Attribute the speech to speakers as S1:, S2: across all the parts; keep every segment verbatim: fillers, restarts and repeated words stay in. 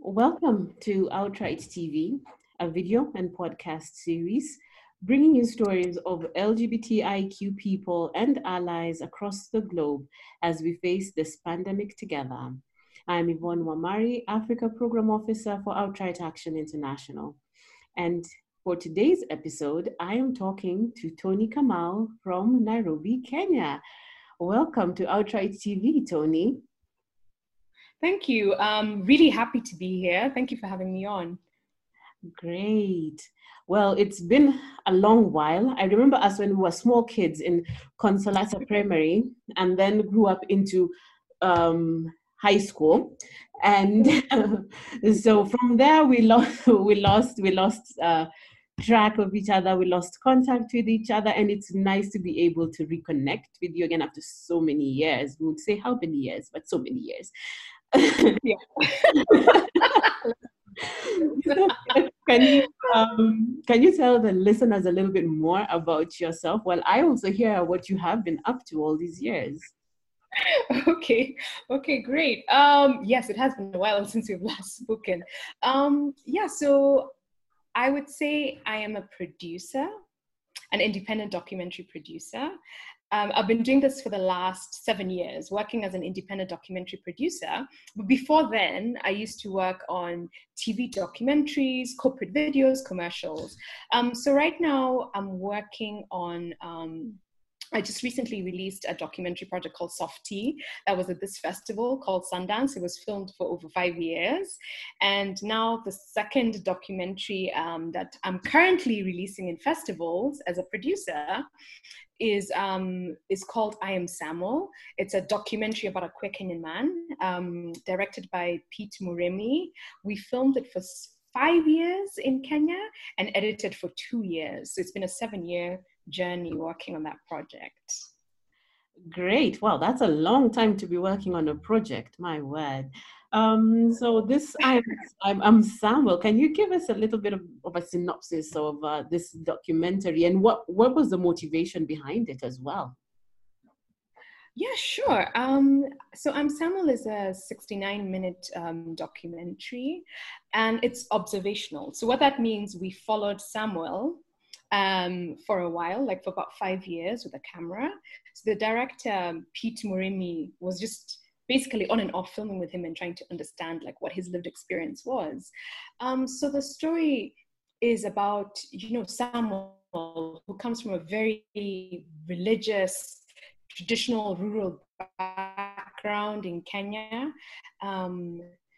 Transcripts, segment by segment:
S1: Welcome to Outright T V, a video and podcast series bringing you stories of L G B T I Q people and allies across the globe as we face this pandemic together. I'm Yvonne Wamari, Africa Program Officer for Outright Action International. And for today's episode, I am talking to Tony Kamau from Nairobi, Kenya. Welcome to Outright T V, Tony.
S2: Thank you. I'm really happy to be here. Thank you for having me on.
S1: Great. Well, it's been a long while. I remember us when we were small kids in Consolata Primary and then grew up into um, high school. And so from there, we lost, we lost, we lost uh, track of each other. We lost contact with each other. And it's nice to be able to reconnect with you again after so many years. We would say how many years, but so many years.
S2: Yeah.
S1: So, can you um, can you tell the listeners a little bit more about yourself? Well, I also hear what you have been up to all these years.
S2: Okay. Okay. Great. Um, yes, it has been a while since we've last spoken. Um, yeah. So I would say I am a producer, an independent documentary producer. Um, I've been doing this for the last seven years, working as an independent documentary producer. But before then, I used to work on T V documentaries, corporate videos, commercials. Um, so right now, I'm working on, um, I just recently released a documentary project called Softie that was at this festival called Sundance. It was filmed for over five years. And now the second documentary um, that I'm currently releasing in festivals as a producer is um, is called I Am Samuel. It's a documentary about a queer Kenyan man, um, directed by Pete Muremi. We filmed it for five years in Kenya and edited for two years. So it's been a seven-year journey working on that project.
S1: Great. Well, that's a long time to be working on a project, my word. Um, so this, I'm, I'm, I'm Samuel. Can you give us a little bit of, of a synopsis of uh, this documentary and what, what was the motivation behind it as well?
S2: Yeah, sure. Um, so I'm Samuel is a sixty-nine minute um, documentary and it's observational. So what that means, we followed Samuel um, for a while, like for about five years with a camera. So the director, Pete Muremi, was just basically on and off filming with him and trying to understand like what his lived experience was. Um, so the story is about, you know, Samuel, who comes from a very religious, traditional rural background in Kenya, um,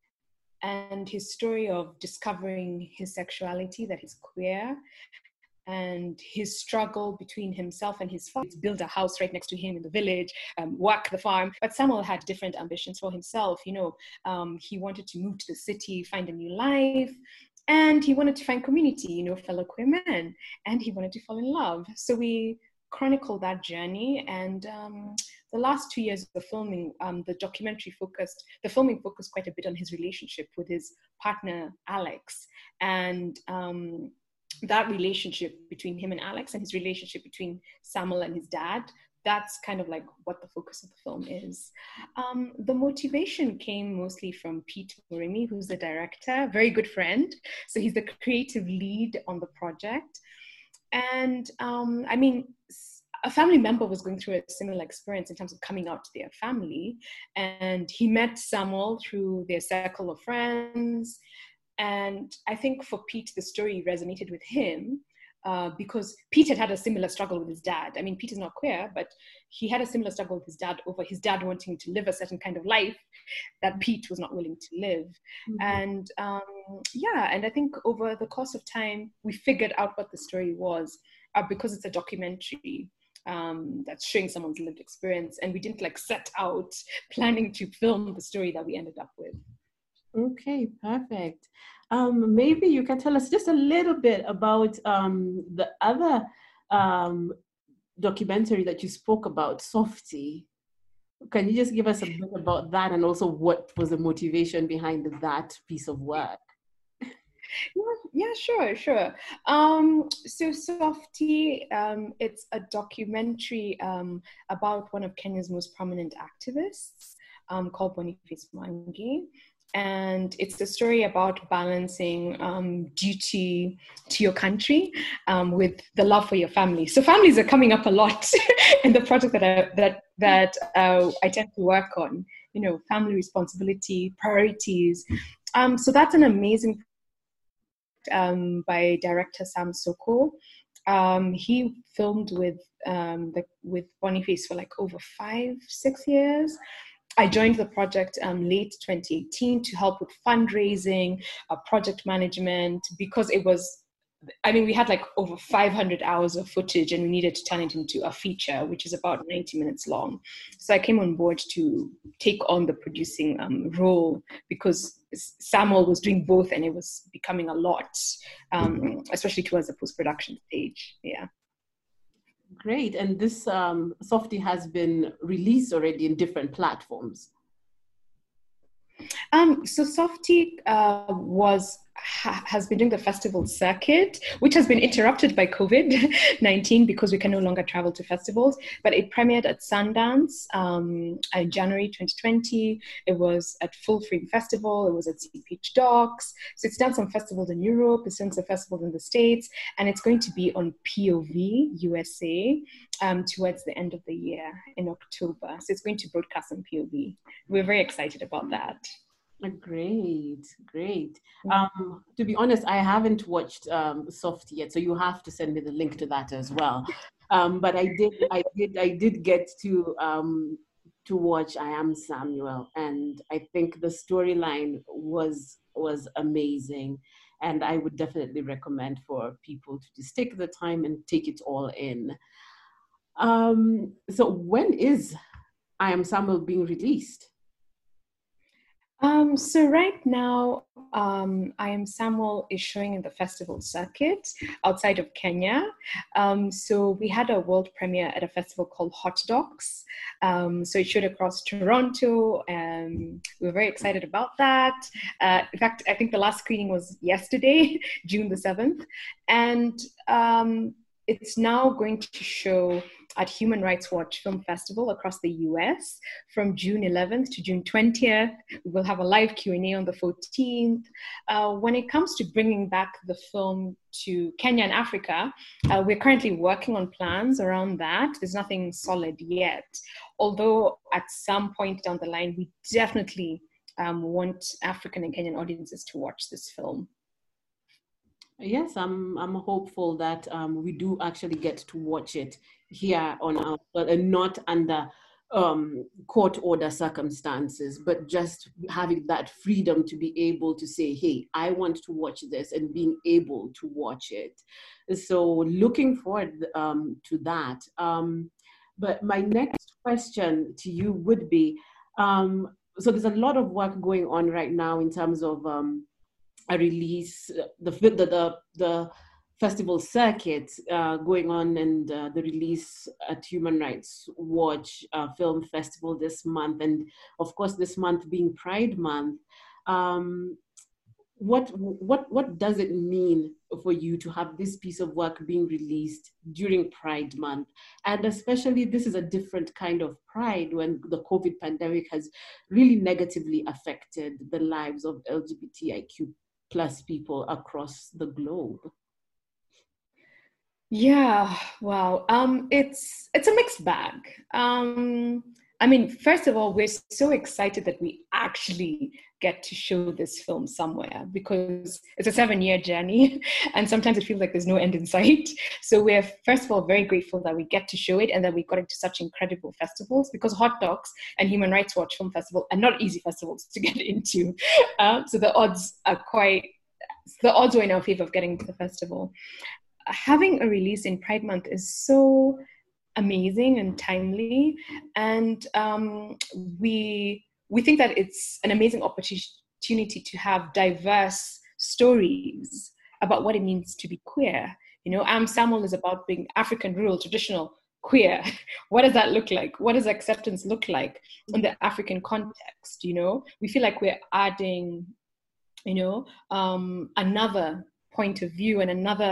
S2: and his story of discovering his sexuality, that he's queer, and his struggle between himself and his father to build a house right next to him in the village, um, work the farm. But Samuel had different ambitions for himself. You know, um, he wanted to move to the city, find a new life, and he wanted to find community, you know, fellow queer men, and he wanted to fall in love. So we chronicle that journey. And um, the last two years of the filming, um, the documentary focused, the filming focused quite a bit on his relationship with his partner, Alex. And um, that relationship between him and Alex and his relationship between Samuel and his dad, that's kind of like what the focus of the film is. Um, the motivation came mostly from Pete Muremi, who's the director, very good friend. So he's the creative lead on the project. And um, I mean, a family member was going through a similar experience in terms of coming out to their family. And he met Samuel through their circle of friends. And I think for Pete, the story resonated with him uh, because Pete had had a similar struggle with his dad. I mean, Pete is not queer, but he had a similar struggle with his dad over his dad wanting to live a certain kind of life that Pete was not willing to live. Mm-hmm. And um, yeah, and I think over the course of time, we figured out what the story was uh, because it's a documentary. Um, that's showing someone's lived experience. And we didn't like set out planning to film the story that we ended up with.
S1: Okay, perfect. Um, maybe you can tell us just a little bit about um, the other um, documentary that you spoke about, Softie. Can you just give us a bit about that and also what was the motivation behind that piece of work?
S2: Yeah, yeah, sure, sure. Um, so Softie, um, it's a documentary um, about one of Kenya's most prominent activists. um, called Boniface Mwangi. And it's the story about balancing um, duty to your country um, with the love for your family. So families are coming up a lot in the project that I, that that uh, I tend to work on. You know, family responsibility, priorities. Um, so that's an amazing um, by director Sam Soko. Um, he filmed with um, the, with Boniface for like over five, six years. I joined the project um, late twenty eighteen to help with fundraising, uh, project management, because it was, I mean, we had like over five hundred hours of footage and we needed to turn it into a feature, which is about ninety minutes long. So I came on board to take on the producing um, role because Samuel was doing both and it was becoming a lot, um, especially towards the post-production stage. Yeah.
S1: Great. And this um, Softie has been released already in different platforms.
S2: Um, so Softie uh, was ha, has been doing the festival circuit, which has been interrupted by COVID nineteen because we can no longer travel to festivals. But it premiered at Sundance um, in January twenty twenty. It was at Full Frame Festival. It was at Sea Beach Docks. So it's done some festivals in Europe. It's done some festivals in the States, and it's going to be on P O V U S A um, towards the end of the year in October. So it's going to broadcast on P O V. We're very excited about that.
S1: Great, great. Um, to be honest, I haven't watched um, Softie yet, so you have to send me the link to that as well. Um, but I did, I did, I did get to um, to watch I Am Samuel, and I think the storyline was was amazing, and I would definitely recommend for people to just take the time and take it all in. Um, so when is I Am Samuel being released?
S2: Um, so right now, um, I Am Samuel is showing in the festival circuit outside of Kenya. Um, so we had a world premiere at a festival called Hot Docs. Um, so it showed across Toronto, and we were very excited about that. Uh, in fact, I think the last screening was yesterday, June the seventh. And um, it's now going to show at Human Rights Watch Film Festival across the U S from June eleventh to June twentieth. We will have a live Q and A on the fourteenth. Uh, when it comes to bringing back the film to Kenya and Africa, uh, we're currently working on plans around that. There's nothing solid yet, although at some point down the line, we definitely um, want African and Kenyan audiences to watch this film.
S1: Yes, I'm I'm hopeful that um, we do actually get to watch it here on our, and not under um, court order circumstances, but just having that freedom to be able to say, hey, I want to watch this, and being able to watch it. So looking forward um, to that. Um, but my next question to you would be, um, so there's a lot of work going on right now in terms of um, a release, the the the, the festival circuit uh, going on, and uh, the release at Human Rights Watch uh, Film Festival this month, and of course this month being Pride Month. Um, what what what does it mean for you to have this piece of work being released during Pride Month? And especially, this is a different kind of pride when the COVID pandemic has really negatively affected the lives of L G B T I Q plus people across the globe.
S2: Yeah, wow. Um, it's it's a mixed bag. Um, I mean, first of all, we're so excited that we actually get to show this film somewhere, because it's a seven-year journey, and sometimes it feels like there's no end in sight. So we're, first of all, very grateful that we get to show it and that we got into such incredible festivals, because Hot Docs and Human Rights Watch Film Festival are not easy festivals to get into. Um, so the odds are quite, the odds were in our favor of getting into the festival. Having a release in Pride Month is so amazing and timely, and um, we we think that it's an amazing opportunity to have diverse stories about what it means to be queer. You know, I Am Samuel is about being African, rural, traditional, queer. What does that look like? What does acceptance look like in the African context? You know, we feel like we're adding, you know, um, another point of view and another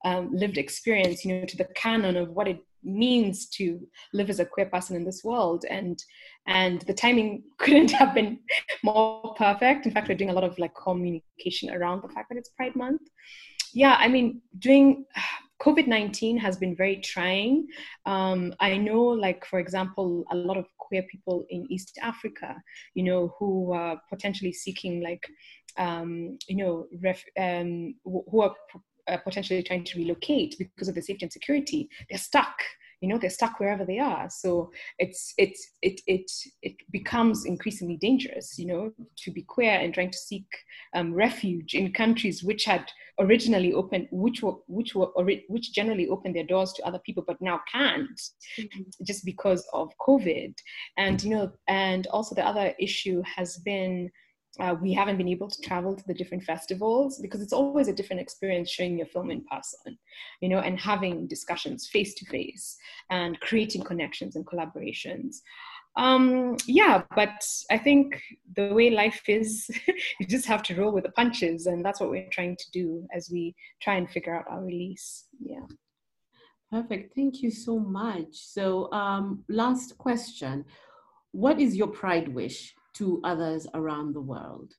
S2: um, lived experience, you know, to the canon of what it means to live as a queer person in this world. And and the timing couldn't have been more perfect. In fact, we're doing a lot of like communication around the fact that it's Pride Month. Yeah, I mean, doing COVID nineteen has been very trying. Um, I know, like, for example, a lot of queer people in East Africa, you know, who are potentially seeking, like, um, you know, ref, um, who are uh, potentially trying to relocate because of the safety and security. They're stuck. You know, they're stuck wherever they are. So it's it's it it it becomes increasingly dangerous, you know, to be queer and trying to seek um, refuge in countries which had originally opened, which were which were which generally opened their doors to other people, but now can't, mm-hmm. just because of COVID. And you know, and also the other issue has been, Uh, we haven't been able to travel to the different festivals, because it's always a different experience showing your film in person, you know, and having discussions face to face and creating connections and collaborations. Um, yeah, but I think the way life is, you just have to roll with the punches, and that's what we're trying to do as we try and figure out our release. Yeah.
S1: Perfect. Thank you so much. So, um, last question. What is your pride wish to others around the world?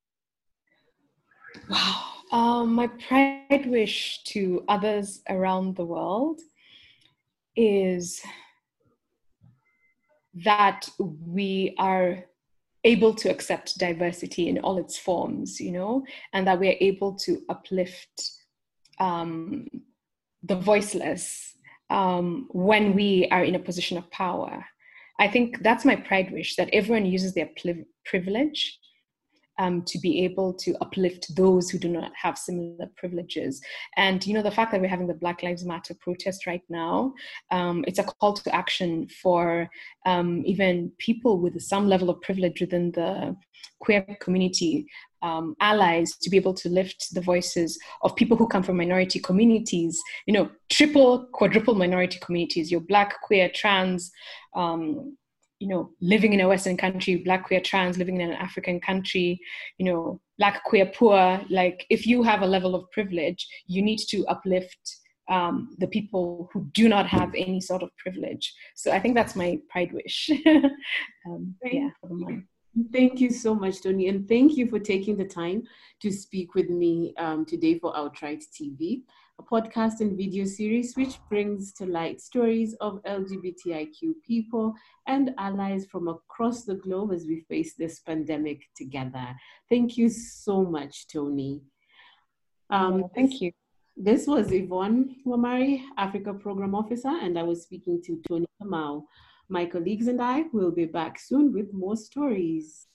S2: Wow. Um, my pride wish to others around the world is that we are able to accept diversity in all its forms, you know, and that we are able to uplift um, the voiceless um, when we are in a position of power. I think that's my pride wish, that everyone uses their pli- privilege um, to be able to uplift those who do not have similar privileges. And, you know, the fact that we're having the Black Lives Matter protest right now, um, it's a call to action for um, even people with some level of privilege within the queer community, um, allies, to be able to lift the voices of people who come from minority communities, you know, triple, quadruple minority communities, your Black, queer, trans, um, you know, living in a Western country, Black, queer, trans, living in an African country, you know, Black, queer, poor. Like, if you have a level of privilege, you need to uplift um, the people who do not have any sort of privilege. So I think that's my pride wish. um, yeah, for the month.
S1: Thank you so much, Toni. And thank you for taking the time to speak with me um, today for Outright T V, a podcast and video series which brings to light stories of L G B T I Q people and allies from across the globe as we face this pandemic together. Thank you so much, Toni.
S2: Um, yeah, thank you.
S1: This was Yvonne Wamari, Africa Program Officer, and I was speaking to Toni Kamau. My colleagues and I will be back soon with more stories.